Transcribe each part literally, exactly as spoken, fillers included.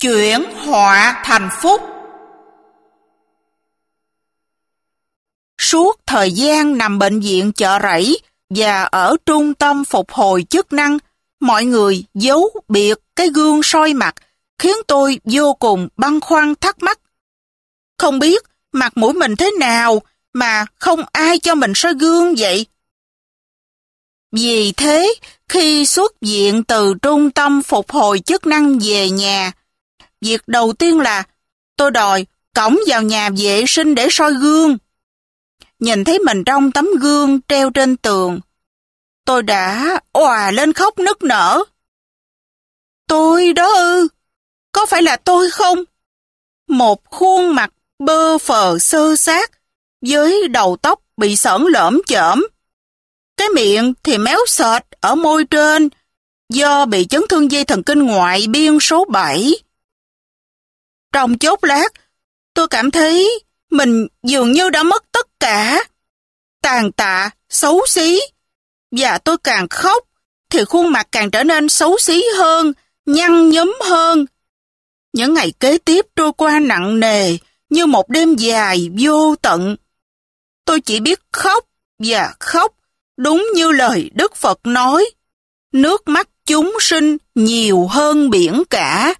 Chuyển họa thành phúc. Suốt thời gian nằm bệnh viện Chợ Rẫy và ở trung tâm phục hồi chức năng, mọi người giấu biệt cái gương soi mặt, khiến tôi vô cùng băn khoăn thắc mắc. Không biết mặt mũi mình thế nào mà không ai cho mình soi gương vậy? Vì thế, khi xuất viện từ trung tâm phục hồi chức năng về nhà, việc đầu tiên là tôi đòi cõng vào nhà vệ sinh để soi gương. Nhìn thấy mình trong tấm gương treo trên tường, tôi đã òa lên khóc nức nở. Tôi đó ư? Có phải là tôi không? Một khuôn mặt bơ phờ xơ xác, với đầu tóc bị xởn lởm chởm. Cái miệng thì méo sệt ở môi trên, do bị chấn thương dây thần kinh ngoại biên số bảy. Trong chốc lát, tôi cảm thấy mình dường như đã mất tất cả. Tàn tạ, xấu xí. Và tôi càng khóc, thì khuôn mặt càng trở nên xấu xí hơn, nhăn nhúm hơn. Những ngày kế tiếp trôi qua nặng nề, như một đêm dài vô tận. Tôi chỉ biết khóc và khóc, đúng như lời Đức Phật nói. Nước mắt chúng sinh nhiều hơn biển cả.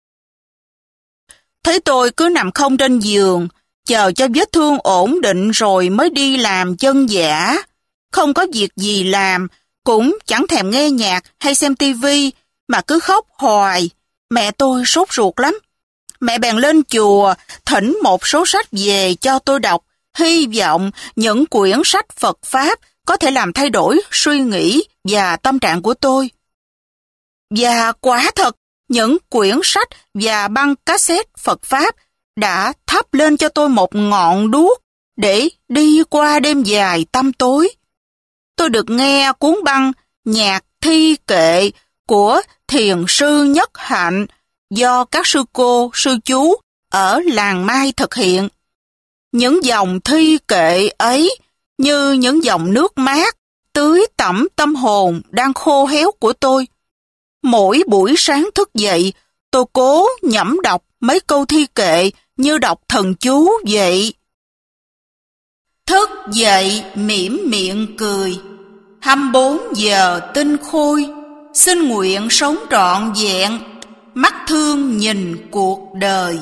Thấy tôi cứ nằm không trên giường, chờ cho vết thương ổn định rồi mới đi làm chân giả. Không có việc gì làm, cũng chẳng thèm nghe nhạc hay xem tivi, mà cứ khóc hoài. Mẹ tôi sốt ruột lắm. Mẹ bèn lên chùa, thỉnh một số sách về cho tôi đọc, hy vọng những quyển sách Phật Pháp có thể làm thay đổi suy nghĩ và tâm trạng của tôi. Và quả thật, những quyển sách và băng cassette Phật Pháp đã thắp lên cho tôi một ngọn đuốc để đi qua đêm dài tăm tối. Tôi được nghe cuốn băng Nhạc Thi Kệ của Thiền sư Nhất Hạnh do các sư cô, sư chú ở làng Mai thực hiện. Những dòng thi kệ ấy như những dòng nước mát tưới tẩm tâm hồn đang khô héo của tôi. Mỗi buổi sáng thức dậy, tôi cố nhẩm đọc mấy câu thi kệ như đọc thần chú vậy. Thức dậy mỉm miệng cười, hai mươi bốn giờ tinh khôi, xin nguyện sống trọn vẹn, mắt thương nhìn cuộc đời.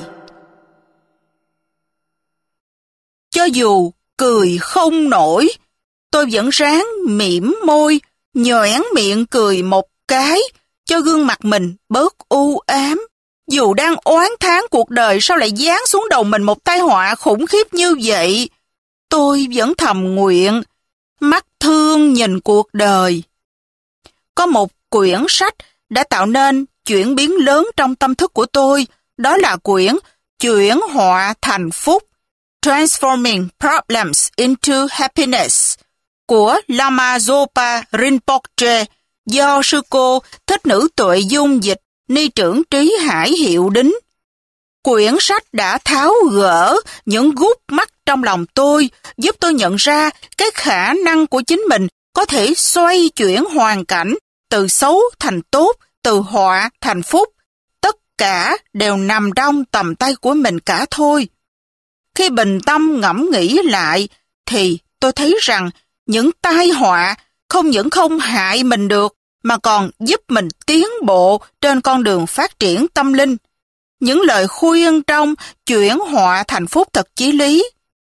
Cho dù cười không nổi, tôi vẫn ráng mỉm môi, nhoẻn miệng cười một cái, cho gương mặt mình bớt u ám. Dù đang oán thán cuộc đời sao lại giáng xuống đầu mình một tai họa khủng khiếp như vậy, tôi vẫn thầm nguyện, mắt thương nhìn cuộc đời. Có một quyển sách đã tạo nên chuyển biến lớn trong tâm thức của tôi, đó là quyển Chuyển họa thành phúc, Transforming Problems into Happiness của Lama Zopa Rinpoche do sư cô Thích Nữ Tuệ Dung dịch, ni trưởng Trí Hải hiệu đính. Quyển sách đã tháo gỡ những gút mắt trong lòng tôi, giúp tôi nhận ra cái khả năng của chính mình có thể xoay chuyển hoàn cảnh từ xấu thành tốt, từ họa thành phúc. Tất cả đều nằm trong tầm tay của mình cả thôi. Khi bình tâm ngẫm nghĩ lại, thì tôi thấy rằng những tai họa không những không hại mình được, mà còn giúp mình tiến bộ trên con đường phát triển tâm linh. Những lời khuyên trong Chuyển họa thành phúc thật chí lý.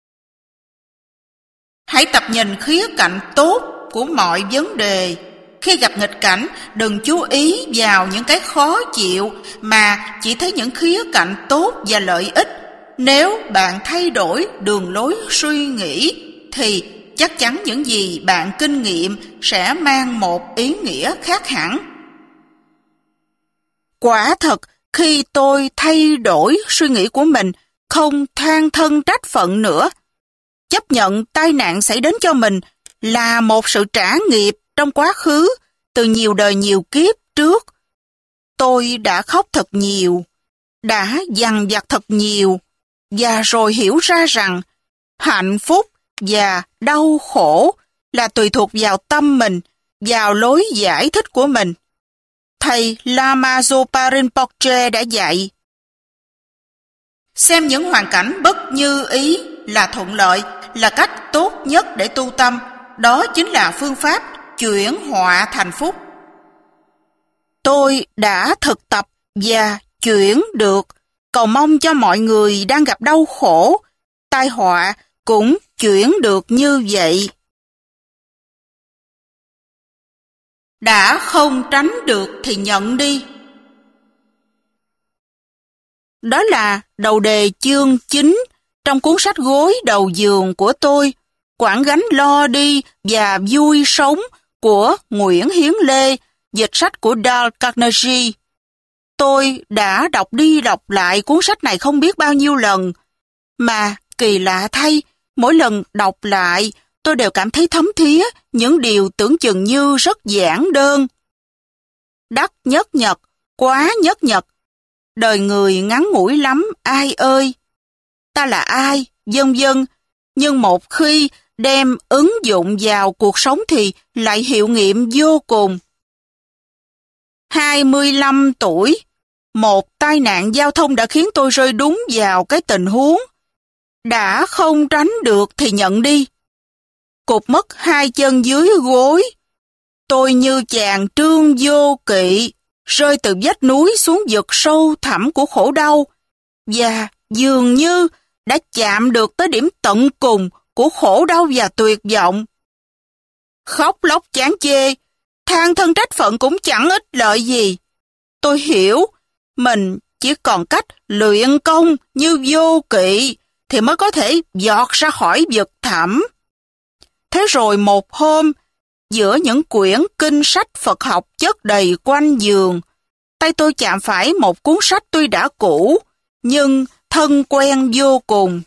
Hãy tập nhìn khía cạnh tốt của mọi vấn đề. Khi gặp nghịch cảnh, đừng chú ý vào những cái khó chịu, mà chỉ thấy những khía cạnh tốt và lợi ích. Nếu bạn thay đổi đường lối suy nghĩ, thì chắc chắn những gì bạn kinh nghiệm sẽ mang một ý nghĩa khác hẳn. Quả thật, khi tôi thay đổi suy nghĩ của mình, không than thân trách phận nữa, chấp nhận tai nạn xảy đến cho mình là một sự trả nghiệp trong quá khứ từ nhiều đời nhiều kiếp trước. Tôi đã khóc thật nhiều, đã dằn vặt thật nhiều, và rồi hiểu ra rằng hạnh phúc và đau khổ là tùy thuộc vào tâm mình, vào lối giải thích của mình. Thầy Lama Zopa Rinpoche đã dạy, Xem những hoàn cảnh bất như ý là thuận lợi, là cách tốt nhất để tu tâm. Đó chính là phương pháp chuyển họa thành phúc. Tôi đã thực tập và chuyển được, cầu mong cho mọi người đang gặp đau khổ, tai họa cũng chuyển được như vậy. Đã không tránh được thì nhận đi. Đó là đầu đề chương chín trong cuốn sách Gối đầu giường của tôi, Quẳng gánh lo đi và vui sống của Nguyễn Hiến Lê, dịch sách của Dale Carnegie. Tôi đã đọc đi đọc lại cuốn sách này không biết bao nhiêu lần, mà kỳ lạ thay, mỗi lần đọc lại, tôi đều cảm thấy thấm thía những điều tưởng chừng như rất giản đơn. Đắc nhất nhật, quá nhất nhật, đời người ngắn ngủi lắm, ai ơi! Ta là ai, vân vân, nhưng một khi đem ứng dụng vào cuộc sống thì lại hiệu nghiệm vô cùng. hai mươi lăm tuổi, một tai nạn giao thông đã khiến tôi rơi đúng vào cái tình huống. Đã không tránh được thì nhận đi. Cụt mất hai chân dưới gối. Tôi như chàng Trương Vô Kỵ, rơi từ vách núi xuống vực sâu thẳm của khổ đau, và dường như đã chạm được tới điểm tận cùng của khổ đau và tuyệt vọng. Khóc lóc chán chê, than thân trách phận cũng chẳng ích lợi gì. Tôi hiểu, mình chỉ còn cách luyện công như Vô Kỵ thì mới có thể giọt ra khỏi vực thẳm. Thế rồi một hôm, giữa những quyển kinh sách Phật học chất đầy quanh giường, tay tôi chạm phải một cuốn sách tuy đã cũ, nhưng thân quen vô cùng.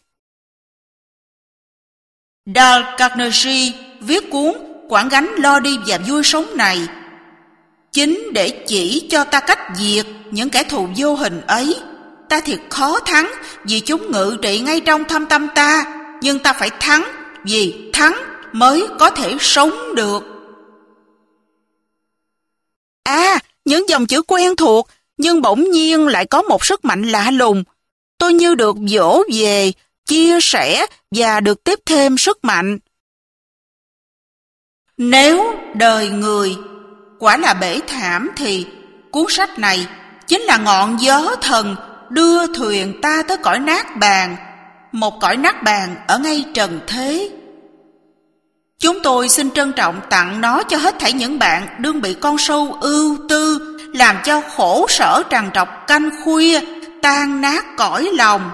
Dale Carnegie viết cuốn Quẳng gánh lo đi và vui sống này chính để chỉ cho ta cách diệt những kẻ thù vô hình ấy. Ta thiệt khó thắng vì chúng ngự trị ngay trong thâm tâm ta, nhưng ta phải thắng, vì thắng mới có thể sống được. À, những dòng chữ quen thuộc, nhưng bỗng nhiên lại có một sức mạnh lạ lùng. Tôi như được dỗ về, chia sẻ và được tiếp thêm sức mạnh. Nếu đời người quả là bể thảm thì cuốn sách này chính là ngọn gió thần đưa thuyền ta tới cõi nát bàn, một cõi nát bàn ở ngay trần thế. Chúng tôi xin trân trọng tặng nó cho hết thảy những bạn đương bị con sâu ưu tư làm cho khổ sở trằn trọc canh khuya, tan nát cõi lòng.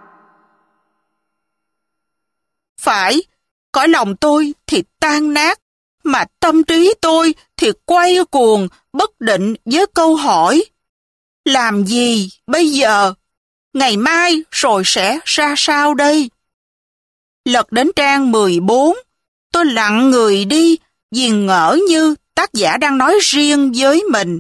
Phải, cõi lòng tôi thì tan nát, mà tâm trí tôi thì quay cuồng bất định với câu hỏi: làm gì bây giờ? Ngày mai rồi sẽ ra sao đây? Lật đến trang mười bốn, tôi lặng người đi, viền ngỡ như tác giả đang nói riêng với mình.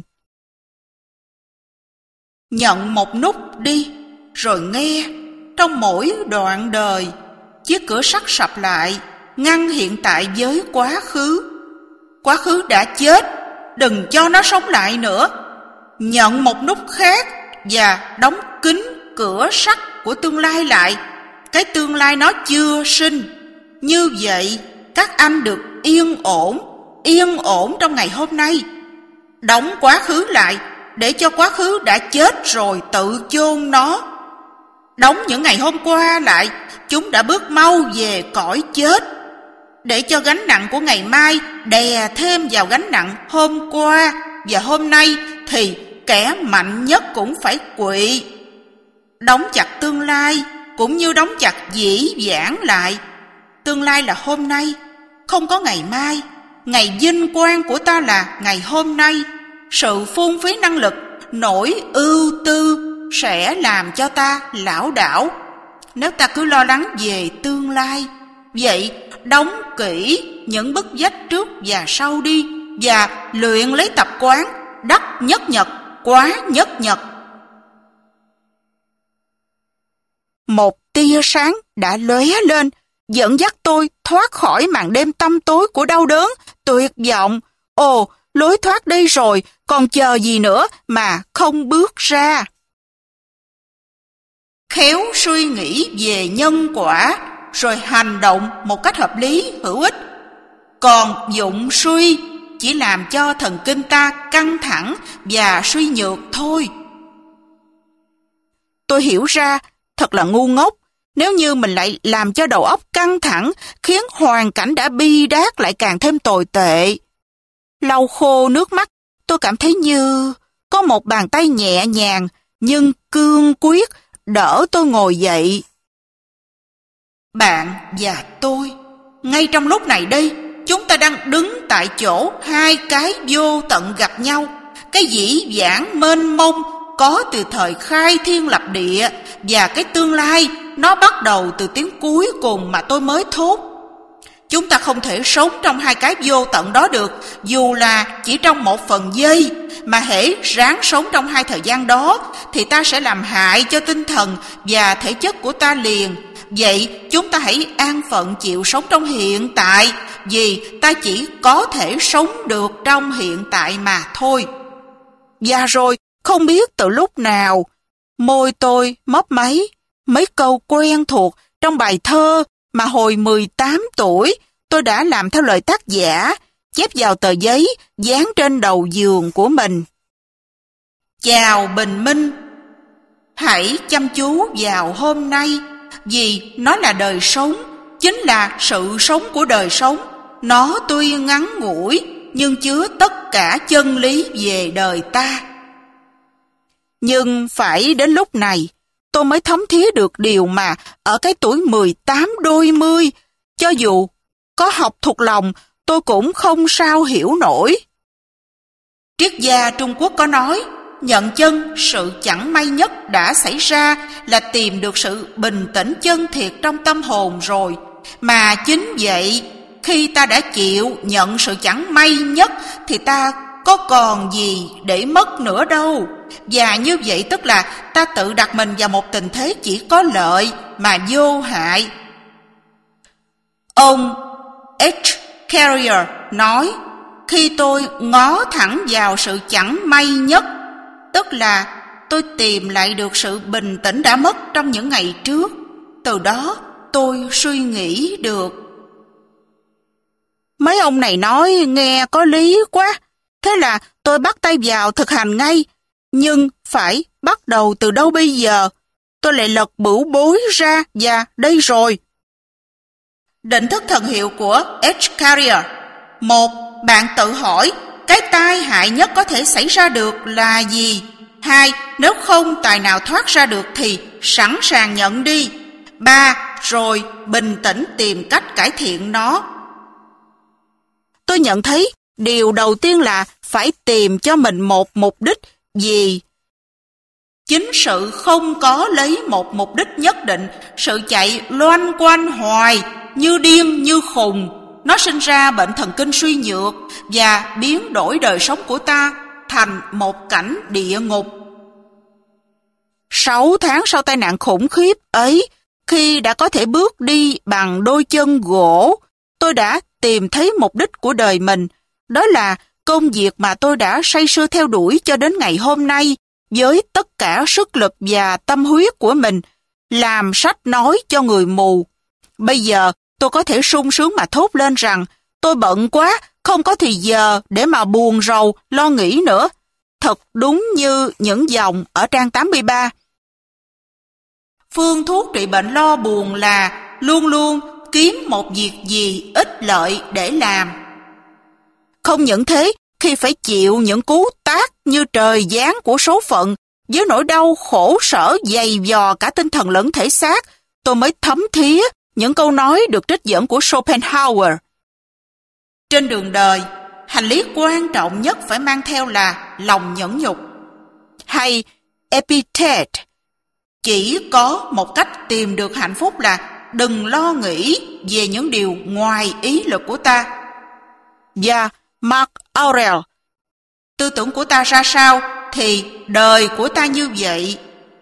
Nhận một nút đi, rồi nghe, trong mỗi đoạn đời, chiếc cửa sắt sập lại, ngăn hiện tại với quá khứ. Quá khứ đã chết, đừng cho nó sống lại nữa. Nhận một nút khác và đóng kín cửa sắt của tương lai lại. Cái tương lai nó chưa sinh. Như vậy, các anh được yên ổn, yên ổn trong ngày hôm nay. Đóng quá khứ lại, để cho quá khứ đã chết rồi tự chôn nó. Đóng những ngày hôm qua lại, chúng đã bước mau về cõi chết. Để cho gánh nặng của ngày mai đè thêm vào gánh nặng hôm qua và hôm nay thì kẻ mạnh nhất cũng phải quỵ. Đóng chặt tương lai cũng như đóng chặt dĩ vãng lại. Tương lai là hôm nay, không có ngày mai. Ngày vinh quang của ta là ngày hôm nay. Sự phung phí năng lực, nỗi ưu tư sẽ làm cho ta lảo đảo nếu ta cứ lo lắng về tương lai. Vậy đóng kỹ những bức vách trước và sau đi, và luyện lấy tập quán đắc nhất nhật, quá nhất nhật. Một tia sáng đã lóe lên, dẫn dắt tôi thoát khỏi màn đêm tăm tối của đau đớn, tuyệt vọng. Ồ, lối thoát đây rồi, còn chờ gì nữa mà không bước ra. khéo suy nghĩ về nhân quả, rồi hành động một cách hợp lý, hữu ích. Còn dụng suy chỉ làm cho thần kinh ta căng thẳng và suy nhược thôi. Tôi hiểu ra, thật là ngu ngốc, nếu như mình lại làm cho đầu óc căng thẳng, khiến hoàn cảnh đã bi đát lại càng thêm tồi tệ. Lau khô nước mắt, tôi cảm thấy như có một bàn tay nhẹ nhàng nhưng cương quyết đỡ tôi ngồi dậy. Bạn và tôi, ngay trong lúc này đây, chúng ta đang đứng tại chỗ hai cái vô tận gặp nhau. Cái dĩ vãng mênh mông có từ thời khai thiên lập địa, và cái tương lai nó bắt đầu từ tiếng cuối cùng mà tôi mới thốt. Chúng ta không thể sống trong hai cái vô tận đó được, dù là chỉ trong một phần giây, mà hễ ráng sống trong hai thời gian đó thì ta sẽ làm hại cho tinh thần và thể chất của ta liền. Vậy chúng ta hãy an phận chịu sống trong hiện tại, vì ta chỉ có thể sống được trong hiện tại mà thôi. Và rồi, không biết từ lúc nào, môi tôi mấp máy mấy câu quen thuộc trong bài thơ mà hồi mười tám tuổi tôi đã làm theo lời tác giả, chép vào tờ giấy dán trên đầu giường của mình. Chào bình minh, hãy chăm chú vào hôm nay, vì nó là đời sống, chính là sự sống của đời sống. Nó tuy ngắn ngủi nhưng chứa tất cả chân lý về đời ta. Nhưng phải đến lúc này, tôi mới thấm thía được điều mà ở cái tuổi mười tám đôi mươi, cho dù có học thuộc lòng, tôi cũng không sao hiểu nổi. Triết gia Trung Quốc có nói, nhận chân sự chẳng may nhất đã xảy ra là tìm được sự bình tĩnh chân thiệt trong tâm hồn rồi. Mà chính vậy, khi ta đã chịu nhận sự chẳng may nhất thì ta có còn gì để mất nữa đâu. Và như vậy tức là ta tự đặt mình vào một tình thế chỉ có lợi mà vô hại. Ông H. Carrier nói, khi tôi ngó thẳng vào sự chẳng may nhất, tức là tôi tìm lại được sự bình tĩnh đã mất trong những ngày trước. Từ đó tôi suy nghĩ được. Mấy ông này nói nghe có lý quá. Thế là tôi bắt tay vào thực hành ngay. Nhưng phải bắt đầu từ đâu bây giờ? Tôi lại lật bửu bối ra và đây rồi. Định thức thần hiệu của H. Carrier. Một, bạn tự hỏi cái tai hại nhất có thể xảy ra được là gì? Hai, nếu không tài nào thoát ra được thì sẵn sàng nhận đi. Ba, rồi bình tĩnh tìm cách cải thiện nó. Tôi nhận thấy điều đầu tiên là phải tìm cho mình một mục đích gì. Chính sự không có lấy một mục đích nhất định, sự chạy loanh quanh hoài, như điên như khùng, nó sinh ra bệnh thần kinh suy nhược và biến đổi đời sống của ta thành một cảnh địa ngục. Sáu tháng sau tai nạn khủng khiếp ấy, khi đã có thể bước đi bằng đôi chân gỗ, tôi đã tìm thấy mục đích của đời mình. Đó là công việc mà tôi đã say sưa theo đuổi cho đến ngày hôm nay, với tất cả sức lực và tâm huyết của mình, làm sách nói cho người mù. Bây giờ, tôi có thể sung sướng mà thốt lên rằng, tôi bận quá, không có thì giờ để mà buồn rầu, lo nghĩ nữa. Thật đúng như những dòng ở trang tám mươi ba. Phương thuốc trị bệnh lo buồn là luôn luôn kiếm một việc gì ích lợi để làm. Không những thế, khi phải chịu những cú tát như trời giáng của số phận, với nỗi đau khổ sở dày vò cả tinh thần lẫn thể xác, tôi mới thấm thía những câu nói được trích dẫn của Schopenhauer. Trên đường đời, hành lý quan trọng nhất phải mang theo là lòng nhẫn nhục. Hay Epictet, chỉ có một cách tìm được hạnh phúc là đừng lo nghĩ về những điều ngoài ý lực của ta. Và Mark Aurel, tư tưởng của ta ra sao thì đời của ta như vậy.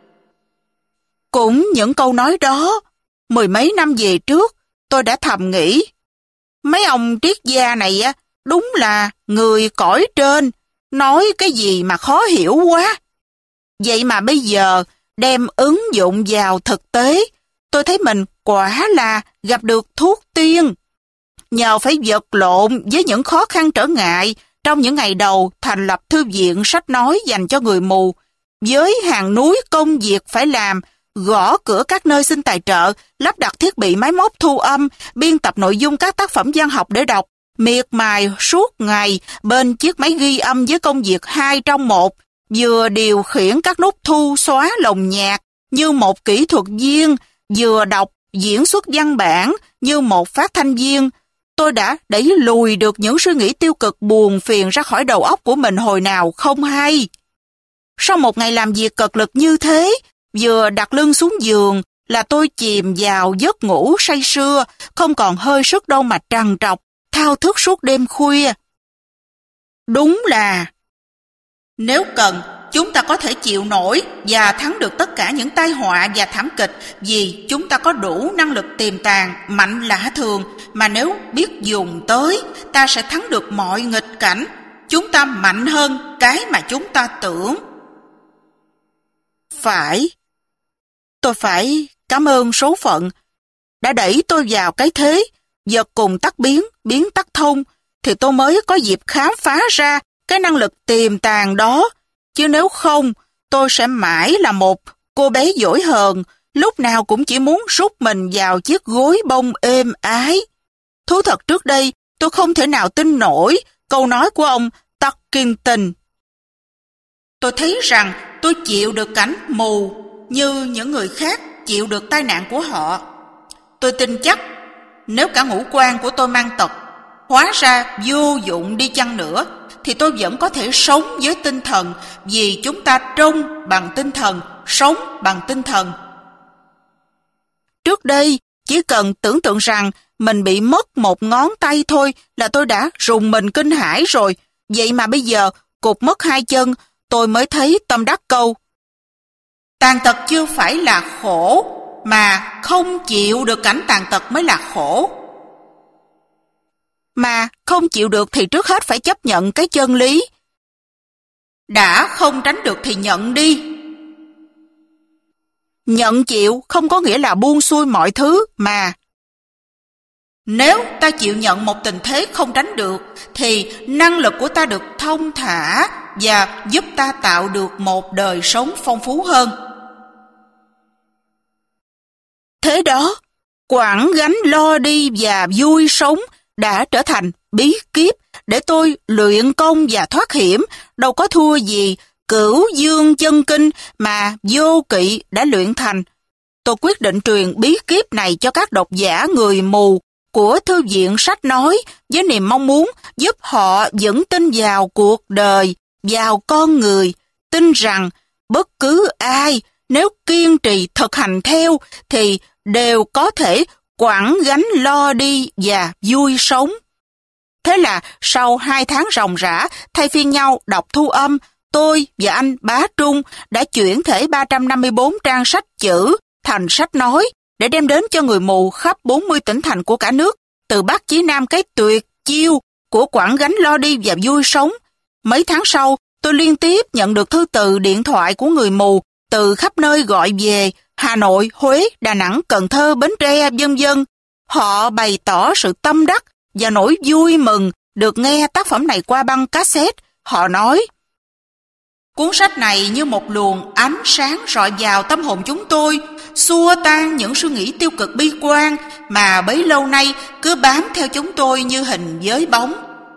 Cũng những câu nói đó, mười mấy năm về trước, tôi đã thầm nghĩ, mấy ông triết gia này á, đúng là người cõi trên, nói cái gì mà khó hiểu quá. Vậy mà bây giờ, đem ứng dụng vào thực tế, tôi thấy mình quả là gặp được thuốc tiên. Nhờ phải vật lộn với những khó khăn trở ngại trong những ngày đầu thành lập thư viện sách nói dành cho người mù, với hàng núi công việc phải làm, gõ cửa các nơi xin tài trợ, lắp đặt thiết bị máy móc thu âm, biên tập nội dung các tác phẩm văn học để đọc, miệt mài suốt ngày bên chiếc máy ghi âm với công việc hai trong một, vừa điều khiển các nút thu xóa lồng nhạc như một kỹ thuật viên, vừa đọc diễn xuất văn bản như một phát thanh viên. Tôi đã đẩy lùi được những suy nghĩ tiêu cực buồn phiền ra khỏi đầu óc của mình hồi nào không hay. Sau một ngày làm việc cật lực như thế, vừa đặt lưng xuống giường là tôi chìm vào giấc ngủ say sưa, không còn hơi sức đâu mà trằn trọc, thao thức suốt đêm khuya. Đúng là nếu cần, chúng ta có thể chịu nổi và thắng được tất cả những tai họa và thảm kịch vì chúng ta có đủ năng lực tiềm tàng mạnh lạ thường mà nếu biết dùng tới, ta sẽ thắng được mọi nghịch cảnh. Chúng ta mạnh hơn cái mà chúng ta tưởng. Phải. Tôi phải cảm ơn số phận đã đẩy tôi vào cái thế vật cùng tắc biến, biến tắc thông, thì tôi mới có dịp khám phá ra cái năng lực tiềm tàng đó. Chứ nếu không, tôi sẽ mãi là một cô bé dỗi hờn, lúc nào cũng chỉ muốn rút mình vào chiếc gối bông êm ái. Thú thật trước đây, tôi không thể nào tin nổi câu nói của ông Tarkington. Tôi thấy rằng tôi chịu được cảnh mù như những người khác chịu được tai nạn của họ. Tôi tin chắc nếu cả ngũ quan của tôi mang tật, hóa ra vô dụng đi chăng nữa, thì tôi vẫn có thể sống với tinh thần, vì chúng ta trông bằng tinh thần, sống bằng tinh thần. Trước đây, chỉ cần tưởng tượng rằng mình bị mất một ngón tay thôi là tôi đã rùng mình kinh hãi rồi. Vậy mà bây giờ, cụt mất hai chân, tôi mới thấy tâm đắc câu: tàn tật chưa phải là khổ, mà không chịu được cảnh tàn tật mới là khổ. Mà không chịu được thì trước hết phải chấp nhận cái chân lý. Đã không tránh được thì nhận đi. Nhận chịu không có nghĩa là buông xuôi mọi thứ mà. Nếu ta chịu nhận một tình thế không tránh được, thì năng lực của ta được thông thả và giúp ta tạo được một đời sống phong phú hơn. Thế đó, quẳng gánh lo đi và vui sống đã trở thành bí kíp để tôi luyện công và thoát hiểm, đâu có thua gì Cửu Dương Chân Kinh mà Vô Kỵ đã luyện thành. Tôi quyết định truyền bí kíp này cho các độc giả người mù của Thư viện Sách Nói với niềm mong muốn giúp họ vững tin vào cuộc đời, vào con người, tin rằng bất cứ ai nếu kiên trì thực hành theo thì đều có thể quẳng gánh lo đi và vui sống. Thế là sau hai tháng ròng rã thay phiên nhau đọc thu âm, tôi và anh Bá Trung đã chuyển thể ba trăm năm mươi bốn trang sách chữ thành sách nói để đem đến cho người mù khắp bốn mươi tỉnh thành của cả nước, từ Bắc chí Nam cái tuyệt chiêu của quẳng gánh lo đi và vui sống. Mấy tháng sau, tôi liên tiếp nhận được thư từ điện thoại của người mù từ khắp nơi gọi về Hà Nội, Huế, Đà Nẵng, Cần Thơ, Bến Tre, vân vân. Họ bày tỏ sự tâm đắc và nỗi vui mừng được nghe tác phẩm này qua băng cassette. Họ nói: cuốn sách này như một luồng ánh sáng rọi vào tâm hồn chúng tôi, xua tan những suy nghĩ tiêu cực bi quan mà bấy lâu nay cứ bám theo chúng tôi như hình với bóng.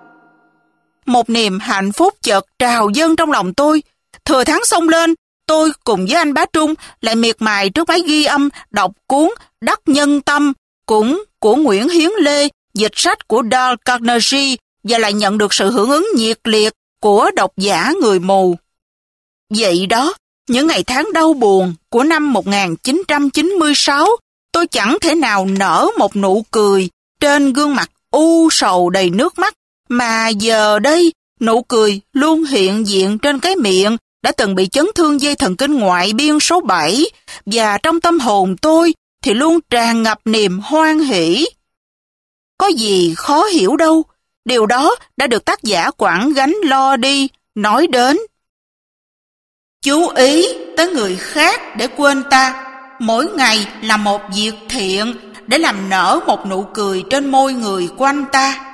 Một niềm hạnh phúc chợt trào dâng trong lòng tôi. Thừa tháng xông lên, tôi cùng với anh Bá Trung lại miệt mài trước máy ghi âm đọc cuốn Đắc Nhân Tâm, cũng của Nguyễn Hiến Lê, dịch sách của Dale Carnegie, và lại nhận được sự hưởng ứng nhiệt liệt của độc giả người mù. Vậy đó, những ngày tháng đau buồn của năm một nghìn chín trăm chín mươi sáu, tôi chẳng thể nào nở một nụ cười trên gương mặt u sầu đầy nước mắt, mà giờ đây nụ cười luôn hiện diện trên cái miệng đã từng bị chấn thương dây thần kinh ngoại biên số bảy, và trong tâm hồn tôi thì luôn tràn ngập niềm hoan hỷ. Có gì khó hiểu đâu, điều đó đã được tác giả quẳng gánh lo đi nói đến. Chú ý, tới người khác để quên ta. Mỗi ngày là một việc thiện để làm nở một nụ cười trên môi người quanh ta.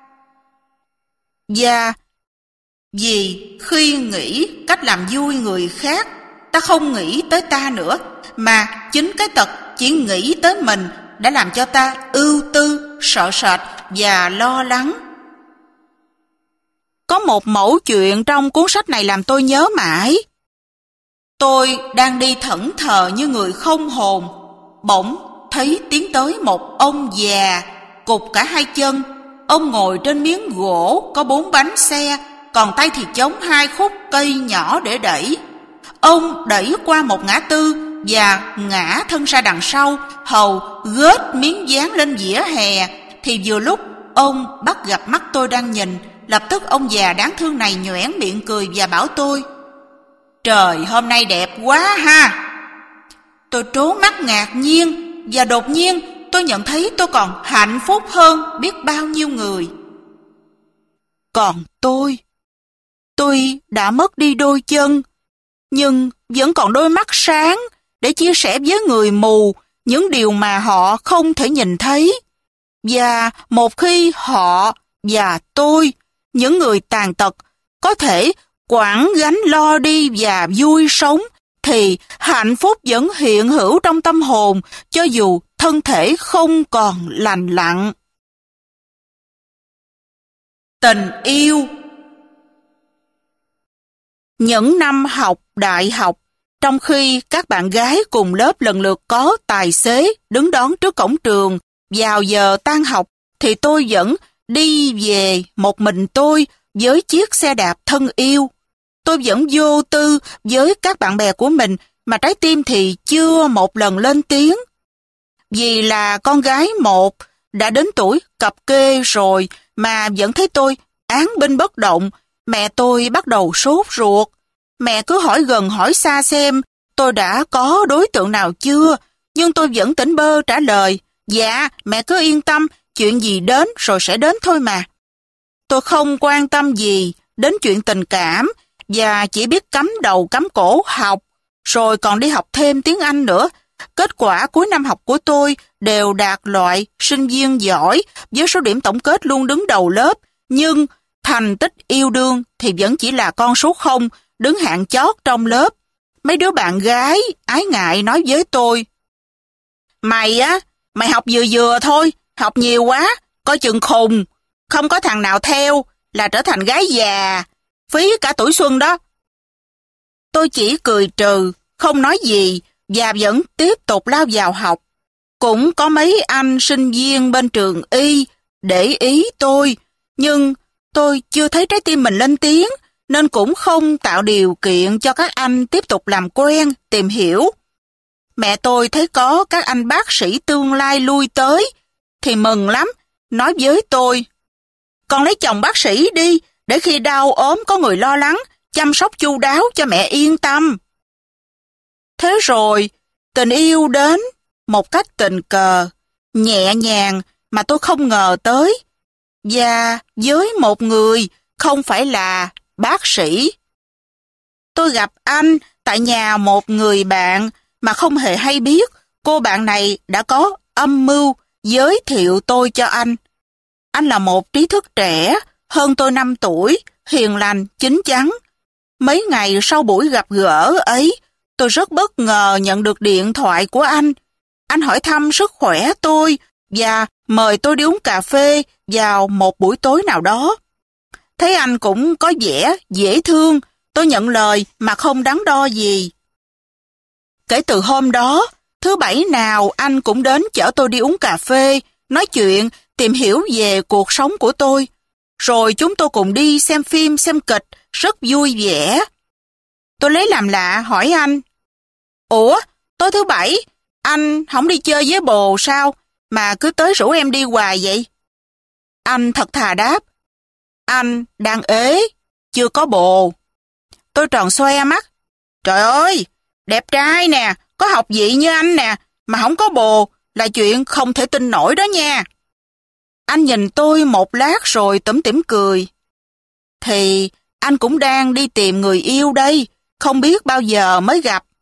Và vì khi nghĩ cách làm vui người khác, ta không nghĩ tới ta nữa, mà chính cái tật chỉ nghĩ tới mình đã làm cho ta ưu tư, sợ sệt và lo lắng. Có một mẩu chuyện trong cuốn sách này làm tôi nhớ mãi. Tôi đang đi thẫn thờ như người không hồn, bỗng thấy tiến tới một ông già, cụt cả hai chân. Ông ngồi trên miếng gỗ có bốn bánh xe, còn tay thì chống hai khúc cây nhỏ để đẩy. Ông đẩy qua một ngã tư và ngã thân ra đằng sau, hầu gớt miếng dán lên vỉa hè. Thì vừa lúc ông bắt gặp mắt tôi đang nhìn, lập tức ông già đáng thương này nhoẻn miệng cười và bảo tôi: "Trời, hôm nay đẹp quá ha!" Tôi trố mắt ngạc nhiên, và đột nhiên tôi nhận thấy tôi còn hạnh phúc hơn biết bao nhiêu người. Còn tôi, tôi đã mất đi đôi chân, nhưng vẫn còn đôi mắt sáng để chia sẻ với người mù những điều mà họ không thể nhìn thấy. Và một khi họ và tôi, những người tàn tật, có thể quẳng gánh lo đi và vui sống, thì hạnh phúc vẫn hiện hữu trong tâm hồn, cho dù thân thể không còn lành lặn. Tình yêu. Những năm học đại học, trong khi các bạn gái cùng lớp lần lượt có tài xế đứng đón trước cổng trường vào giờ tan học, thì tôi vẫn đi về một mình tôi với chiếc xe đạp thân yêu. Tôi vẫn vô tư với các bạn bè của mình, mà trái tim thì chưa một lần lên tiếng. Vì là con gái một, đã đến tuổi cập kê rồi mà vẫn thấy tôi án binh bất động, mẹ tôi bắt đầu sốt ruột. Mẹ cứ hỏi gần hỏi xa xem tôi đã có đối tượng nào chưa, nhưng tôi vẫn tỉnh bơ trả lời: "Dạ, mẹ cứ yên tâm, chuyện gì đến rồi sẽ đến thôi mà." Tôi không quan tâm gì đến chuyện tình cảm, và chỉ biết cắm đầu cắm cổ học, rồi còn đi học thêm tiếng Anh nữa. Kết quả cuối năm học của tôi đều đạt loại sinh viên giỏi, với số điểm tổng kết luôn đứng đầu lớp, nhưng thành tích yêu đương thì vẫn chỉ là con số không, đứng hạng chót trong lớp. Mấy đứa bạn gái ái ngại nói với tôi: "Mày á, mày học vừa vừa thôi, học nhiều quá, coi chừng khùng, không có thằng nào theo là trở thành gái già, phí cả tuổi xuân đó." Tôi chỉ cười trừ, không nói gì, và vẫn tiếp tục lao vào học. Cũng có mấy anh sinh viên bên trường y để ý tôi, nhưng tôi chưa thấy trái tim mình lên tiếng, nên cũng không tạo điều kiện cho các anh tiếp tục làm quen, tìm hiểu. Mẹ tôi thấy có các anh bác sĩ tương lai lui tới, thì mừng lắm, nói với tôi: "Con lấy chồng bác sĩ đi, để khi đau ốm có người lo lắng, chăm sóc chu đáo cho mẹ yên tâm." Thế rồi, tình yêu đến một cách tình cờ, nhẹ nhàng mà tôi không ngờ tới, và với một người không phải là bác sĩ. Tôi gặp anh tại nhà một người bạn mà không hề hay biết cô bạn này đã có âm mưu giới thiệu tôi cho anh. Anh là một trí thức trẻ, hơn tôi năm tuổi, hiền lành, chín chắn. Mấy ngày sau buổi gặp gỡ ấy, tôi rất bất ngờ nhận được điện thoại của anh. Anh hỏi thăm sức khỏe tôi và mời tôi đi uống cà phê vào một buổi tối nào đó. Thấy anh cũng có vẻ dễ thương, tôi nhận lời mà không đắn đo gì. Kể từ hôm đó, thứ bảy nào anh cũng đến chở tôi đi uống cà phê, nói chuyện, tìm hiểu về cuộc sống của tôi. Rồi chúng tôi cùng đi xem phim, xem kịch, rất vui vẻ. Tôi lấy làm lạ hỏi anh: "Ủa, tối thứ bảy, anh không đi chơi với bồ sao, mà cứ tới rủ em đi hoài vậy?" Anh thật thà đáp: "Anh đang ế, chưa có bồ." Tôi tròn xoe mắt: "Trời ơi, đẹp trai nè, có học vị như anh nè, mà không có bồ là chuyện không thể tin nổi đó nha." Anh nhìn tôi một lát rồi tủm tỉm cười: "Thì anh cũng đang đi tìm người yêu đây, không biết bao giờ mới gặp."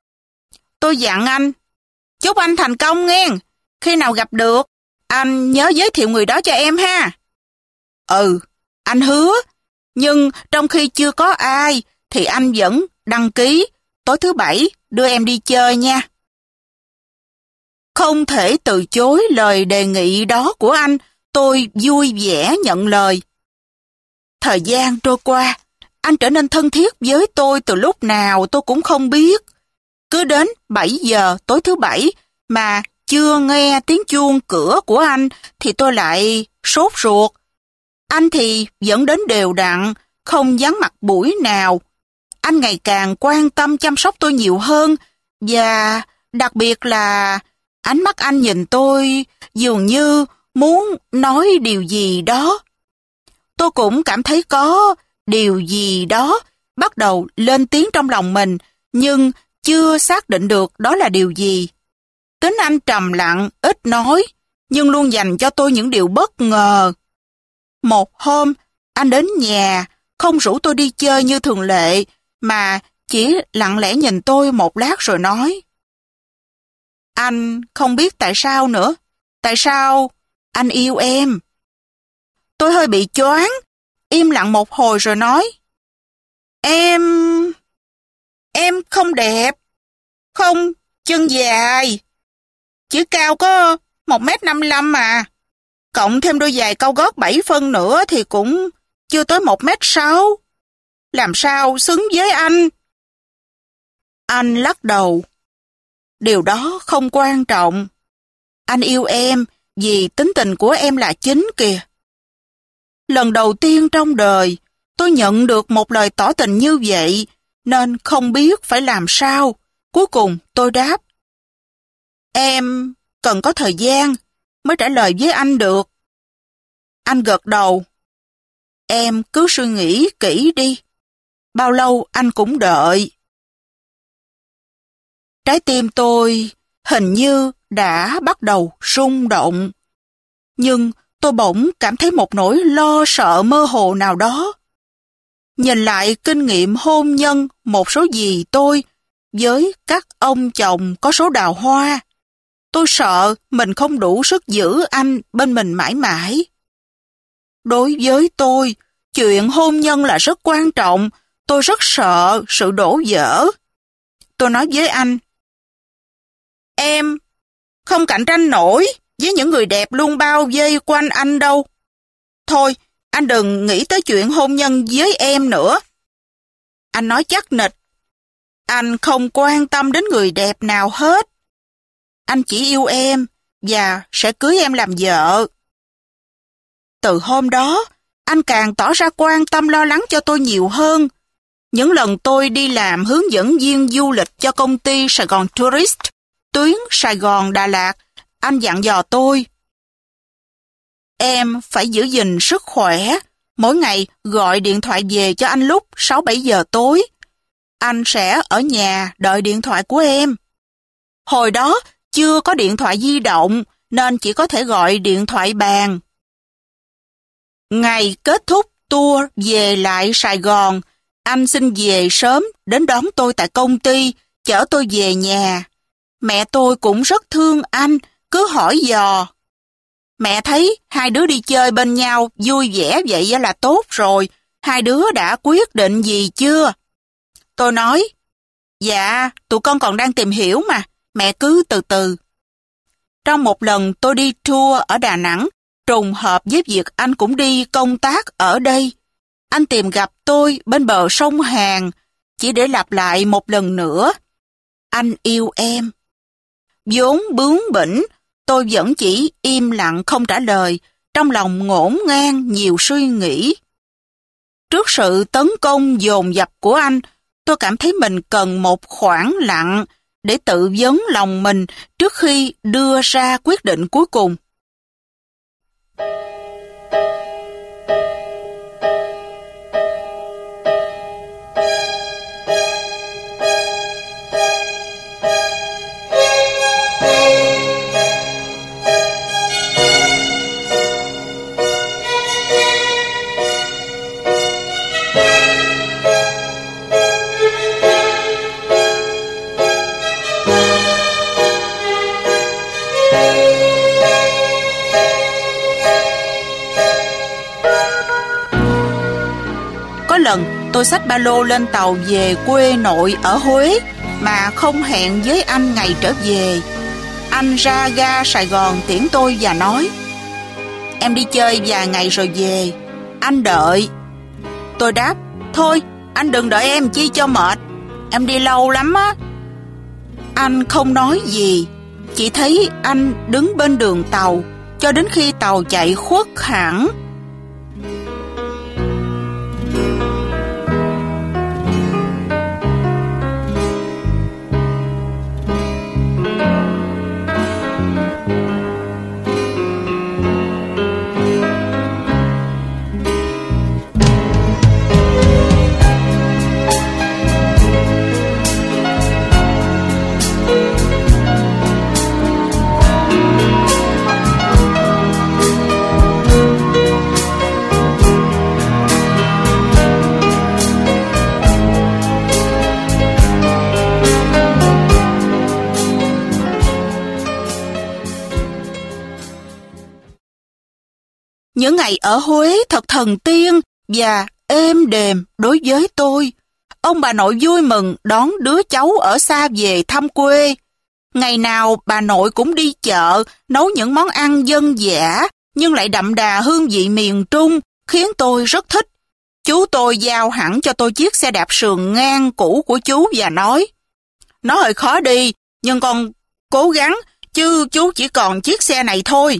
Tôi dặn anh, chúc anh thành công nghe. Khi nào gặp được, anh nhớ giới thiệu người đó cho em ha. Ừ, anh hứa. Nhưng trong khi chưa có ai, thì anh vẫn đăng ký tối thứ bảy đưa em đi chơi nha. Không thể từ chối lời đề nghị đó của anh, tôi vui vẻ nhận lời. Thời gian trôi qua, anh trở nên thân thiết với tôi từ lúc nào tôi cũng không biết. Cứ đến bảy giờ tối thứ bảy mà chưa nghe tiếng chuông cửa của anh thì tôi lại sốt ruột. Anh thì vẫn đến đều đặn, không vắng mặt buổi nào. Anh ngày càng quan tâm chăm sóc tôi nhiều hơn, và đặc biệt là ánh mắt anh nhìn tôi dường như muốn nói điều gì đó. Tôi cũng cảm thấy có điều gì đó bắt đầu lên tiếng trong lòng mình, nhưng chưa xác định được đó là điều gì. Tính anh trầm lặng, ít nói, nhưng luôn dành cho tôi những điều bất ngờ. Một hôm, anh đến nhà, không rủ tôi đi chơi như thường lệ, mà chỉ lặng lẽ nhìn tôi một lát rồi nói: Anh không biết tại sao nữa. Tại sao anh yêu em? Tôi hơi bị choáng, im lặng một hồi rồi nói: Em... Em không đẹp, không chân dài, chỉ cao có một mét năm mươi lăm mà. Cộng thêm đôi giày cao gót bảy phân nữa thì cũng chưa tới một mét sáu. Làm sao xứng với anh? Anh lắc đầu. Điều đó không quan trọng. Anh yêu em vì tính tình của em là chính kìa. Lần đầu tiên trong đời, tôi nhận được một lời tỏ tình như vậy, nên không biết phải làm sao. Cuối cùng tôi đáp: Em cần có thời gian mới trả lời với anh được. Anh gật đầu. Em cứ suy nghĩ kỹ đi. Bao lâu anh cũng đợi. Trái tim tôi hình như đã bắt đầu rung động. Nhưng tôi bỗng cảm thấy một nỗi lo sợ mơ hồ nào đó. Nhìn lại kinh nghiệm hôn nhân một số dì tôi với các ông chồng có số đào hoa, tôi sợ mình không đủ sức giữ anh bên mình mãi mãi. Đối với tôi, chuyện hôn nhân là rất quan trọng. Tôi rất sợ sự đổ vỡ. Tôi nói với anh: Em không cạnh tranh nổi với những người đẹp luôn bao vây quanh anh đâu. Thôi, anh đừng nghĩ tới chuyện hôn nhân với em nữa. Anh nói chắc nịch. Anh không quan tâm đến người đẹp nào hết. Anh chỉ yêu em và sẽ cưới em làm vợ. Từ hôm đó, anh càng tỏ ra quan tâm lo lắng cho tôi nhiều hơn. Những lần tôi đi làm hướng dẫn viên du lịch cho công ty Sài Gòn Tourist, tuyến Sài Gòn Đà Lạt, anh dặn dò tôi: Em phải giữ gìn sức khỏe, mỗi ngày gọi điện thoại về cho anh lúc sáu bảy giờ tối. Anh sẽ ở nhà đợi điện thoại của em. Hồi đó chưa có điện thoại di động nên chỉ có thể gọi điện thoại bàn. Ngày kết thúc tour về lại Sài Gòn, anh xin về sớm đến đón tôi tại công ty, chở tôi về nhà. Mẹ tôi cũng rất thương anh, cứ hỏi dò. Mẹ thấy hai đứa đi chơi bên nhau vui vẻ vậy là tốt rồi. Hai đứa đã quyết định gì chưa? Tôi nói: Dạ, tụi con còn đang tìm hiểu mà, mẹ cứ từ từ. Trong một lần tôi đi tour ở Đà Nẵng, trùng hợp với việc anh cũng đi công tác ở đây. Anh tìm gặp tôi bên bờ sông Hàn, chỉ để lặp lại một lần nữa: Anh yêu em. Vốn bướng bỉnh, tôi vẫn chỉ im lặng không trả lời, trong lòng ngổn ngang nhiều suy nghĩ. Trước sự tấn công dồn dập của anh, tôi cảm thấy mình cần một khoảng lặng để tự vấn lòng mình trước khi đưa ra quyết định cuối cùng. tôi xách ba lô lên tàu về quê nội ở Huế mà không hẹn với anh ngày trở về. Anh ra ga Sài Gòn tiễn tôi và nói: "Em đi chơi vài ngày rồi về, anh đợi." Tôi đáp: "Thôi, anh đừng đợi em chi cho mệt, em đi lâu lắm á." Anh không nói gì, chỉ thấy anh đứng bên đường tàu cho đến khi tàu chạy khuất hẳn. Những ngày ở Huế thật thần tiên và êm đềm đối với tôi. Ông bà nội vui mừng đón đứa cháu ở xa về thăm quê. Ngày nào bà nội cũng đi chợ nấu những món ăn dân dã nhưng lại đậm đà hương vị miền Trung, khiến tôi rất thích. Chú tôi giao hẳn cho tôi chiếc xe đạp sườn ngang cũ của chú và nói: "Nó hơi khó đi, nhưng con cố gắng, chứ chú chỉ còn chiếc xe này thôi."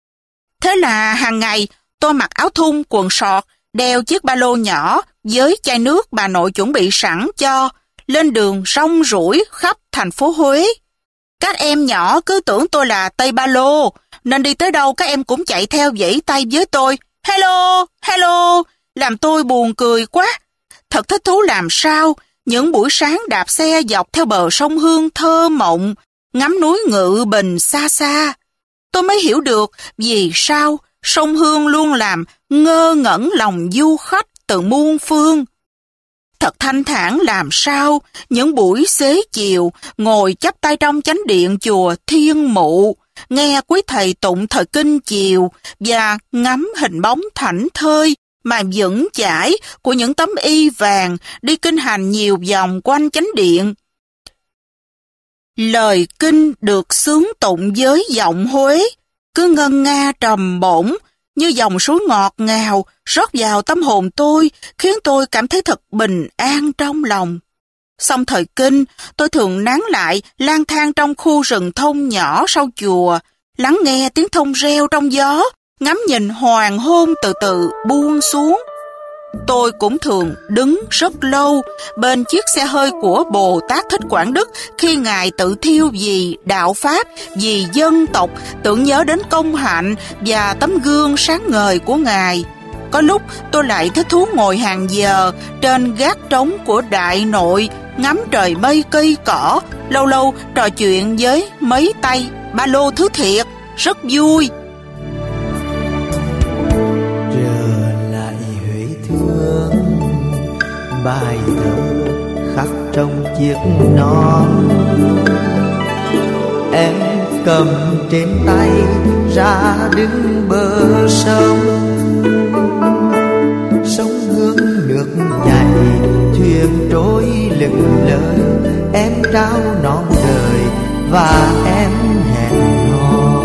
Thế là hàng ngày tôi mặc áo thun, quần sọt, đeo chiếc ba lô nhỏ với chai nước bà nội chuẩn bị sẵn cho, lên đường rong ruổi khắp thành phố Huế. Các em nhỏ cứ tưởng tôi là Tây Ba Lô, nên đi tới đâu các em cũng chạy theo vẫy tay với tôi: "Hello, hello", làm tôi buồn cười quá. Thật thích thú làm sao, những buổi sáng đạp xe dọc theo bờ sông Hương thơ mộng, ngắm núi Ngự Bình xa xa. Tôi mới hiểu được vì sao sông Hương luôn làm ngơ ngẩn lòng du khách từ muôn phương. Thật thanh thản làm sao những buổi xế chiều ngồi chắp tay trong chánh điện chùa Thiên Mụ, nghe quý thầy tụng thời kinh chiều và ngắm hình bóng thảnh thơi mà vững chãi của những tấm y vàng đi kinh hành nhiều vòng quanh chánh điện. Lời kinh được xướng tụng với giọng Huế, cứ ngân nga trầm bổng, như dòng suối ngọt ngào rót vào tâm hồn tôi, khiến tôi cảm thấy thật bình an trong lòng. Xong thời kinh, tôi thường nán lại lang thang trong khu rừng thông nhỏ sau chùa, lắng nghe tiếng thông reo trong gió, ngắm nhìn hoàng hôn từ từ buông xuống. Tôi cũng thường đứng rất lâu bên chiếc xe hơi của Bồ Tát Thích Quảng Đức khi Ngài tự thiêu vì đạo Pháp, vì dân tộc, tưởng nhớ đến công hạnh và tấm gương sáng ngời của Ngài. Có lúc tôi lại thích thú ngồi hàng giờ trên gác trống của Đại Nội, ngắm trời mây cây cỏ, lâu lâu trò chuyện với mấy tay ba lô thứ thiệt, rất vui. Bài thơ khắc trong chiếc nón em cầm trên tay ra đứng bờ sông. Sông Hương nước chảy, thuyền trôi lững lờ, em trao non đời và em hẹn hò.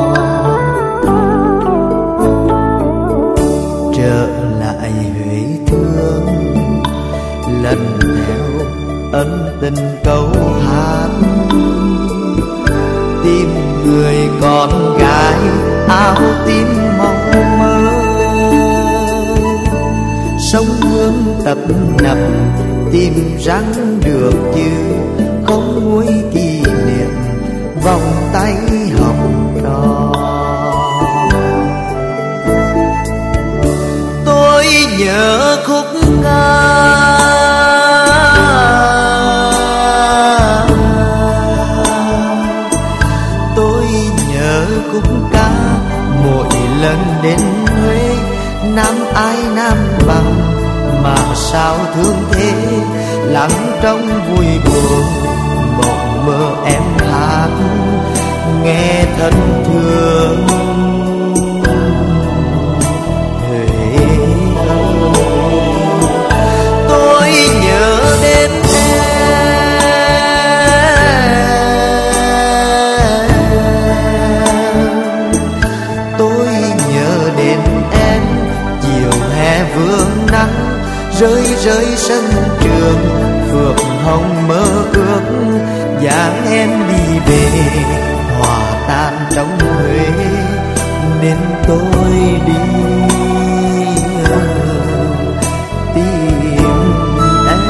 Trở lại Huế thương, lần theo ân tình câu hát, tìm người con gái áo tím mong mơ. Sông Hương tấp nập tìm răng được chứ không nguôi kỷ niệm vòng tay hồng tròn. Tôi nhớ khúc ca lần đến Huế, nam ai nam bằng mà sao thương thế, lắng trong vui buồn mộng mơ em hát nghe thân thương. Huế ơi, nước, dáng em đi về hòa tan trong Huế, nên tôi đi tìm em.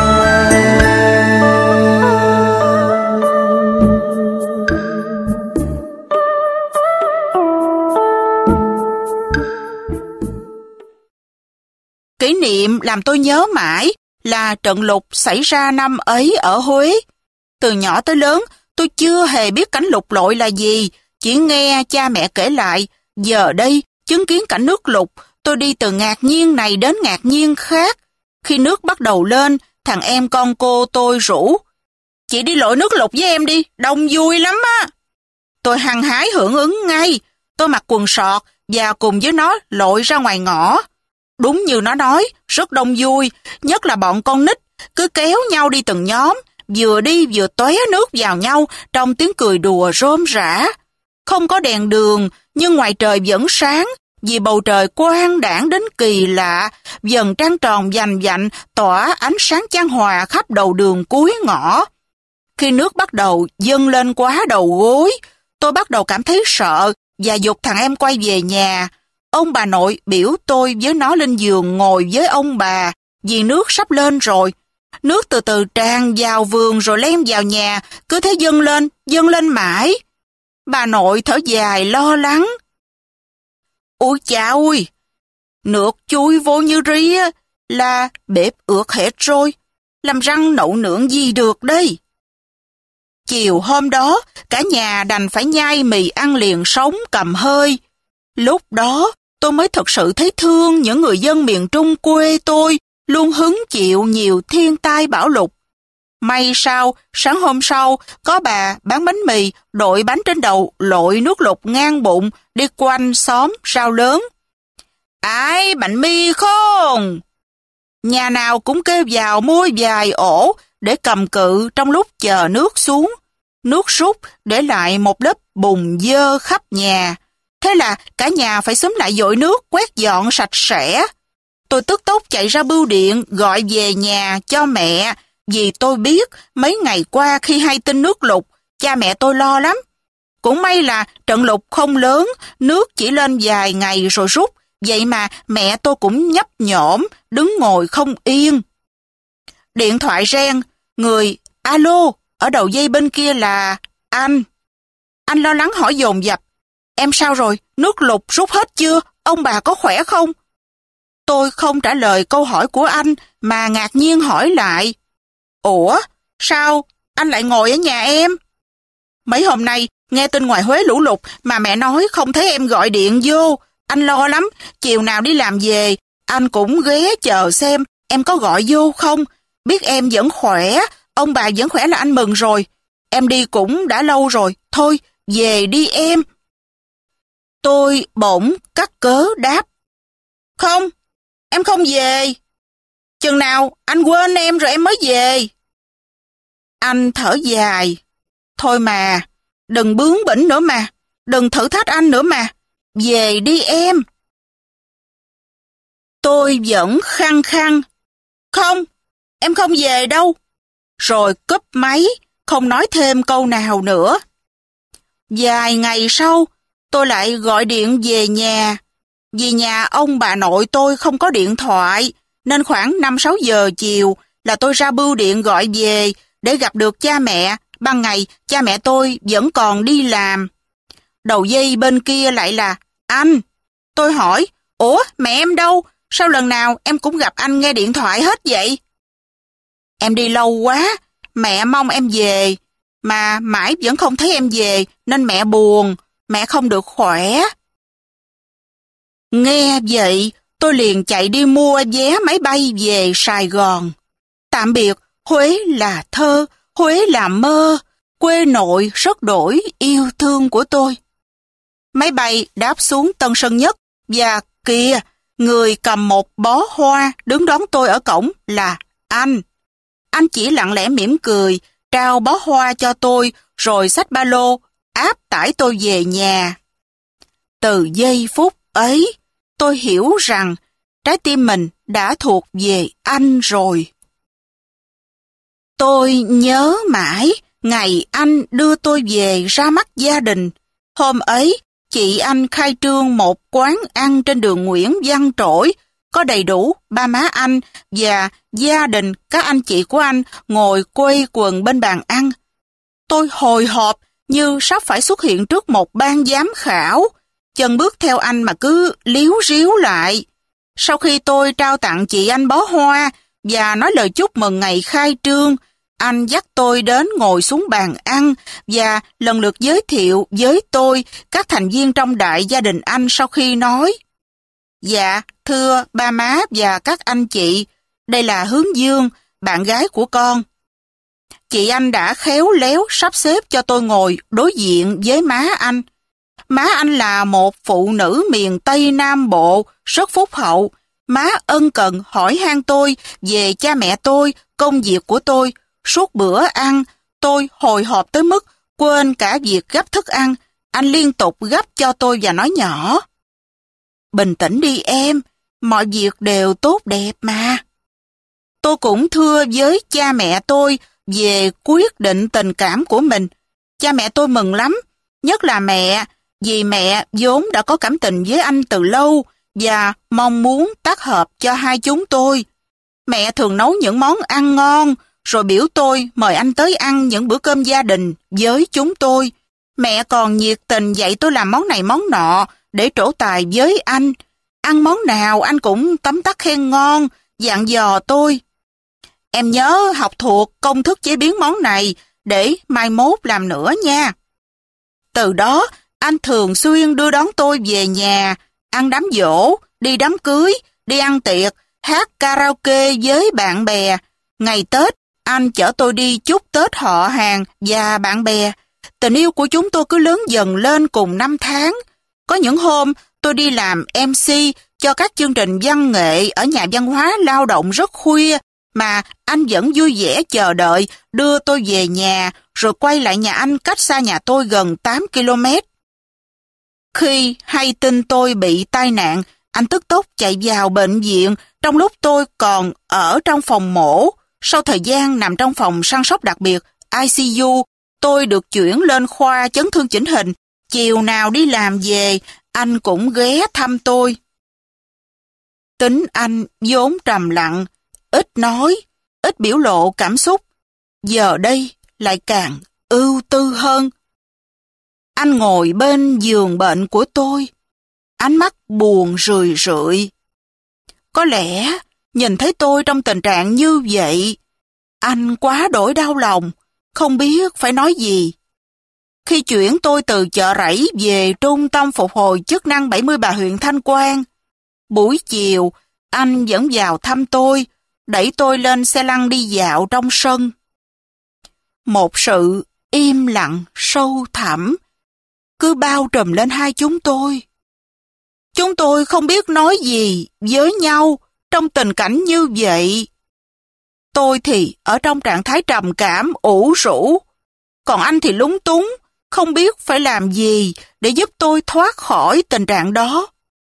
Kỷ niệm làm tôi nhớ mãi là trận lụt xảy ra năm ấy ở Huế. Từ nhỏ tới lớn, tôi chưa hề biết cảnh lụt lội là gì, chỉ nghe cha mẹ kể lại. Giờ đây, chứng kiến cảnh nước lụt, tôi đi từ ngạc nhiên này đến ngạc nhiên khác. Khi nước bắt đầu lên, thằng em con cô tôi rủ: "Chị đi lội nước lụt với em đi, đông vui lắm á." Tôi hăng hái hưởng ứng ngay. Tôi mặc quần sọt và cùng với nó lội ra ngoài ngõ. Đúng như nó nói, rất đông vui, nhất là bọn con nít, cứ kéo nhau đi từng nhóm, vừa đi vừa tóe nước vào nhau trong tiếng cười đùa rôm rã. Không có đèn đường, nhưng ngoài trời vẫn sáng, vì bầu trời quang đãng đến kỳ lạ, dần trăng tròn vành vạnh tỏa ánh sáng chan hòa khắp đầu đường cuối ngõ. Khi nước bắt đầu dâng lên quá đầu gối, tôi bắt đầu cảm thấy sợ và giục thằng em quay về nhà. Ông bà nội biểu tôi với nó lên giường ngồi với ông bà, vì nước sắp lên rồi. Nước từ từ tràn vào vườn rồi len vào nhà, cứ thế dâng lên, dâng lên mãi. Bà nội thở dài lo lắng: "Ôi cha ơi, nước chui vô như ri là bếp ướt hết rồi, làm răng nậu nướng gì được đây." Chiều hôm đó, cả nhà đành phải nhai mì ăn liền sống cầm hơi. Lúc đó, tôi mới thật sự thấy thương những người dân miền Trung quê tôi, luôn hứng chịu nhiều thiên tai bão lụt. May sao, sáng hôm sau, có bà bán bánh mì, đội bánh trên đầu, lội nước lụt ngang bụng, đi quanh xóm rao lớn: "Ai bánh mì không?" Nhà nào cũng kêu vào mua vài ổ để cầm cự trong lúc chờ nước xuống. Nước rút để lại một lớp bùn dơ khắp nhà. Thế là cả nhà phải xúm lại dội nước quét dọn sạch sẽ. Tôi tức tốc chạy ra bưu điện gọi về nhà cho mẹ, vì tôi biết mấy ngày qua khi hay tin nước lụt, cha mẹ tôi lo lắm. Cũng may là trận lụt không lớn, nước chỉ lên vài ngày rồi rút, vậy mà mẹ tôi cũng nhấp nhổm, đứng ngồi không yên. Điện thoại reng, người alo, ở đầu dây bên kia là anh. Anh lo lắng hỏi dồn dập: "Em sao rồi? Nước lụt rút hết chưa? Ông bà có khỏe không?" Tôi không trả lời câu hỏi của anh mà ngạc nhiên hỏi lại: "Ủa, sao anh lại ngồi ở nhà em? Mấy hôm nay nghe tin ngoài Huế lũ lụt mà mẹ nói không thấy em gọi điện vô. Anh lo lắm, chiều nào đi làm về, anh cũng ghé chờ xem em có gọi vô không. Biết em vẫn khỏe, ông bà vẫn khỏe là anh mừng rồi. Em đi cũng đã lâu rồi, thôi về đi em." Tôi bỗng cắt cớ đáp: "Không, em không về. Chừng nào anh quên em rồi em mới về." Anh thở dài: "Thôi mà, đừng bướng bỉnh nữa mà, đừng thử thách anh nữa mà, về đi em." Tôi vẫn khăng khăng: "Không, em không về đâu." Rồi cúp máy, không nói thêm câu nào nữa. Vài ngày sau, tôi lại gọi điện về nhà. Vì nhà ông bà nội tôi không có điện thoại, nên khoảng năm sáu giờ chiều là tôi ra bưu điện gọi về để gặp được cha mẹ. Ban ngày, cha mẹ tôi vẫn còn đi làm. Đầu dây bên kia lại là anh. Tôi hỏi: "Ủa, mẹ em đâu? Sao lần nào em cũng gặp anh nghe điện thoại hết vậy?" "Em đi lâu quá, mẹ mong em về, mà mãi vẫn không thấy em về nên mẹ buồn, mẹ không được khỏe." Nghe vậy, tôi liền chạy đi mua vé máy bay về Sài Gòn. Tạm biệt Huế là thơ, Huế là mơ, quê nội rất đổi yêu thương của tôi. Máy bay đáp xuống Tân Sơn Nhất và kìa, người cầm một bó hoa đứng đón tôi ở cổng là anh. Anh chỉ lặng lẽ mỉm cười, trao bó hoa cho tôi rồi xách ba lô, áp tải tôi về nhà. Từ giây phút ấy, tôi hiểu rằng trái tim mình đã thuộc về anh rồi. Tôi nhớ mãi ngày anh đưa tôi về ra mắt gia đình. Hôm ấy, chị anh khai trương một quán ăn trên đường Nguyễn Văn Trỗi, có đầy đủ ba má anh và gia đình các anh chị của anh ngồi quây quần bên bàn ăn. Tôi hồi hộp như sắp phải xuất hiện trước một ban giám khảo, chân bước theo anh mà cứ líu ríu lại. Sau khi tôi trao tặng chị anh bó hoa và nói lời chúc mừng ngày khai trương, anh dắt tôi đến ngồi xuống bàn ăn và lần lượt giới thiệu với tôi các thành viên trong đại gia đình anh sau khi nói: Dạ, thưa ba má và các anh chị, đây là Hướng Dương, bạn gái của con. Chị anh đã khéo léo sắp xếp cho tôi ngồi đối diện với má anh. Má anh là một phụ nữ miền Tây Nam Bộ, rất phúc hậu. Má ân cần hỏi han tôi về cha mẹ tôi, công việc của tôi. Suốt bữa ăn, tôi hồi hộp tới mức quên cả việc gắp thức ăn. Anh liên tục gắp cho tôi và nói nhỏ: Bình tĩnh đi em, mọi việc đều tốt đẹp mà. Tôi cũng thưa với cha mẹ tôi về quyết định tình cảm của mình. Cha mẹ tôi mừng lắm, nhất là mẹ, vì mẹ vốn đã có cảm tình với anh từ lâu và mong muốn tác hợp cho hai chúng tôi. Mẹ thường nấu những món ăn ngon, rồi biểu tôi mời anh tới ăn những bữa cơm gia đình với chúng tôi. Mẹ còn nhiệt tình dạy tôi làm món này món nọ để trổ tài với anh. Ăn món nào anh cũng tấm tắc khen ngon, dặn dò tôi: Em nhớ học thuộc công thức chế biến món này để mai mốt làm nữa nha. Từ đó, anh thường xuyên đưa đón tôi về nhà, ăn đám giỗ, đi đám cưới, đi ăn tiệc, hát karaoke với bạn bè. Ngày Tết, anh chở tôi đi chúc Tết họ hàng và bạn bè. Tình yêu của chúng tôi cứ lớn dần lên cùng năm tháng. Có những hôm tôi đi làm em xê cho các chương trình văn nghệ ở nhà văn hóa lao động rất khuya, mà anh vẫn vui vẻ chờ đợi đưa tôi về nhà rồi quay lại nhà anh cách xa nhà tôi gần tám ki lô mét. Khi hay tin tôi bị tai nạn, anh tức tốc chạy vào bệnh viện trong lúc tôi còn ở trong phòng mổ. Sau thời gian nằm trong phòng săn sóc đặc biệt i xê u, tôi được chuyển lên khoa chấn thương chỉnh hình. Chiều nào đi làm về, anh cũng ghé thăm tôi. Tính anh vốn trầm lặng, ít nói, ít biểu lộ cảm xúc, giờ đây lại càng ưu tư hơn. Anh ngồi bên giường bệnh của tôi, ánh mắt buồn rười rượi. Có lẽ nhìn thấy tôi trong tình trạng như vậy, anh quá đổi đau lòng, không biết phải nói gì. Khi chuyển tôi từ Chợ Rẫy về Trung tâm Phục hồi Chức năng bảy mươi Bà huyện Thanh Quan, buổi chiều anh vẫn vào thăm tôi, đẩy tôi lên xe lăn đi dạo trong sân. Một sự im lặng sâu thẳm cứ bao trùm lên hai chúng tôi. Chúng tôi không biết nói gì với nhau trong tình cảnh như vậy. Tôi thì ở trong trạng thái trầm cảm ủ rũ, còn anh thì lúng túng, không biết phải làm gì để giúp tôi thoát khỏi tình trạng đó.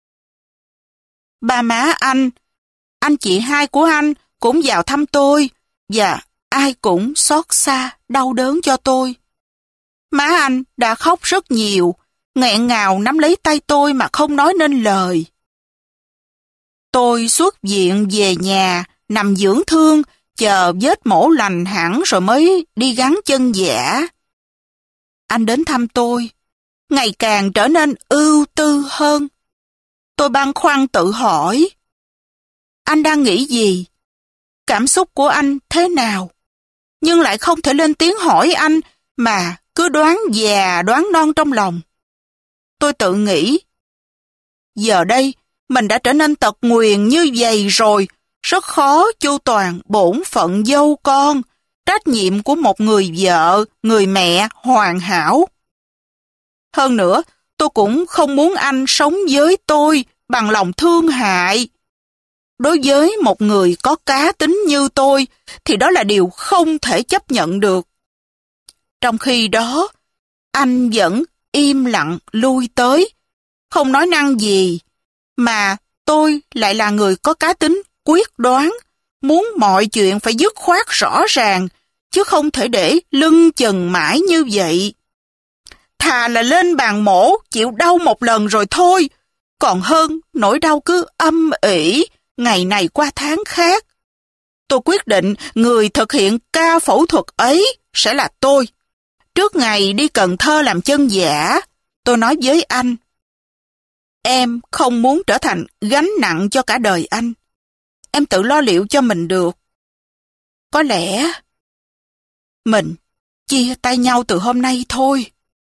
Ba má anh, anh chị hai của anh cũng vào thăm tôi, và ai cũng xót xa, đau đớn cho tôi. Má anh đã khóc rất nhiều, nghẹn ngào nắm lấy tay tôi mà không nói nên lời. Tôi xuất viện về nhà, nằm dưỡng thương, chờ vết mổ lành hẳn rồi mới đi gắn chân giả. Anh đến thăm tôi, ngày càng trở nên ưu tư hơn. Tôi băn khoăn tự hỏi, anh đang nghĩ gì? Cảm xúc của anh thế nào? Nhưng lại không thể lên tiếng hỏi anh, mà cứ đoán già đoán non trong lòng. Tôi tự nghĩ, giờ đây mình đã trở nên tật nguyền như vậy rồi, rất khó chu toàn bổn phận dâu con, trách nhiệm của một người vợ, người mẹ hoàn hảo. Hơn nữa, tôi cũng không muốn anh sống với tôi bằng lòng thương hại. Đối với một người có cá tính như tôi, thì đó là điều không thể chấp nhận được. Trong khi đó, anh vẫn im lặng lui tới, không nói năng gì, mà tôi lại là người có cá tính quyết đoán, muốn mọi chuyện phải dứt khoát rõ ràng, chứ không thể để lưng chừng mãi như vậy. Thà là lên bàn mổ chịu đau một lần rồi thôi, còn hơn nỗi đau cứ âm ỉ ngày này qua tháng khác. Tôi quyết định người thực hiện ca phẫu thuật ấy sẽ là tôi. Trước ngày đi Cần Thơ làm chân giả, tôi nói với anh, em không muốn trở thành gánh nặng cho cả đời anh. Em tự lo liệu cho mình được. Có lẽ mình chia tay nhau từ hôm nay thôi.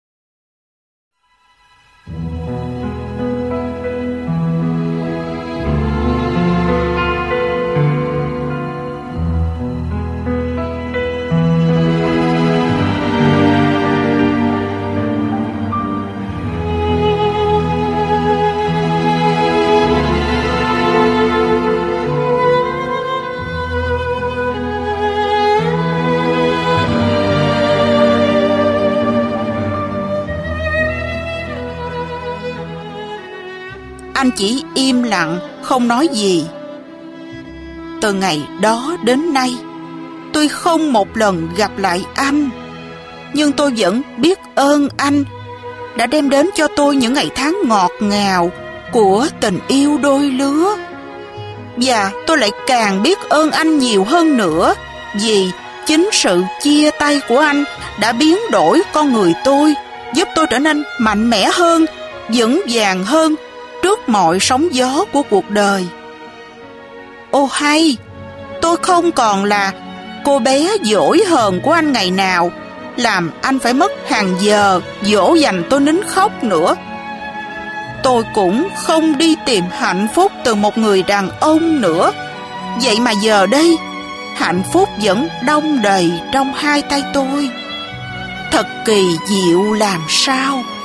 Anh chỉ im lặng, không nói gì. Từ ngày đó đến nay, tôi không một lần gặp lại anh, nhưng tôi vẫn biết ơn anh đã đem đến cho tôi những ngày tháng ngọt ngào của tình yêu đôi lứa. Và tôi lại càng biết ơn anh nhiều hơn nữa, vì chính sự chia tay của anh đã biến đổi con người tôi, giúp tôi trở nên mạnh mẽ hơn, vững vàng hơn trước mọi sóng gió của cuộc đời. Ô hay, tôi không còn là cô bé dỗi hờn của anh ngày nào, làm anh phải mất hàng giờ dỗ dành tôi nín khóc nữa. Tôi cũng không đi tìm hạnh phúc từ một người đàn ông nữa. Vậy mà giờ đây, hạnh phúc vẫn đong đầy trong hai tay tôi. Thật kỳ diệu làm sao.